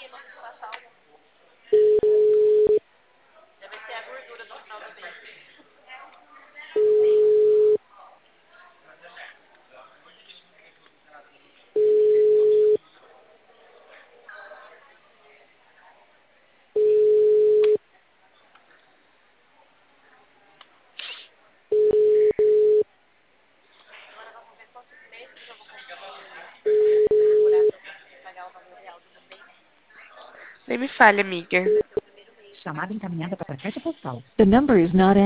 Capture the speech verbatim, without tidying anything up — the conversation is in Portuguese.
Nem me falha, amiga. Chamada encaminhada para a caixa postal. The number is not